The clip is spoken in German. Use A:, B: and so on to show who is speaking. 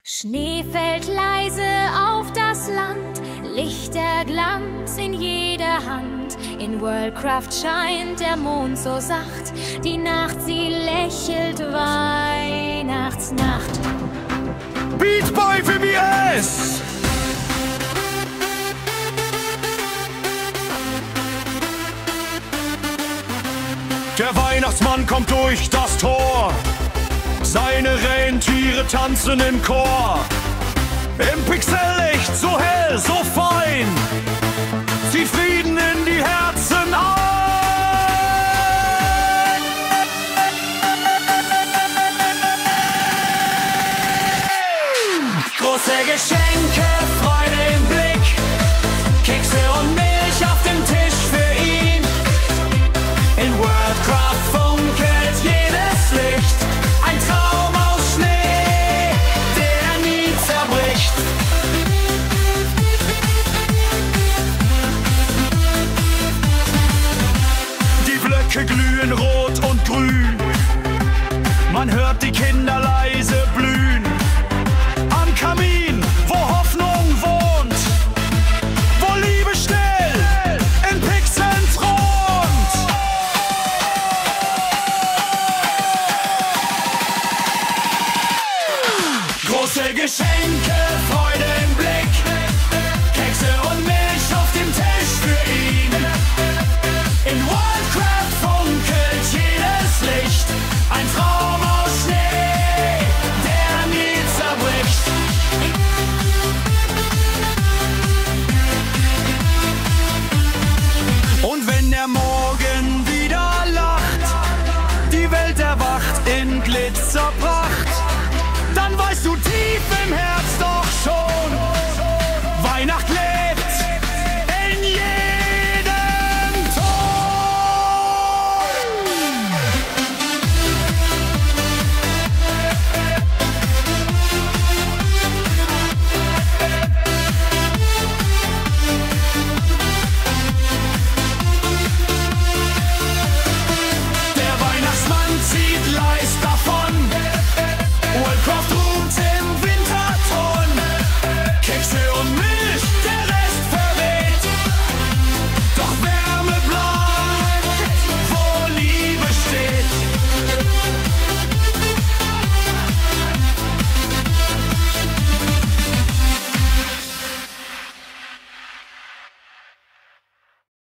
A: Schnee fällt leise auf das Land, Lichterglanz in jeder Hand. In Worldcraft scheint der Mond so sacht, die Nacht, sie lächelt Weihnachtsnacht.
B: Beat by VBS! Der Weihnachtsmann kommt durch das Tor, seine Rentiere tanzen im Chor. Im Pixellicht so hell, so fein, zieht Frieden in die Herzen ein. Große Geschenke, Freude im Blick, Kekse und Milch auf dem Tisch für ihn. In Worldcraft funkelt jedes Licht, ein Traum aus Schnee, der nie zerbricht. Die Blöcke glühen rot und grün, man hört die Kinder leise blühen. Am Kamin, wo Hoffnung wohnt, wo Liebe schnell in Pixeln thront. Große Geschenke, Freude im Blick,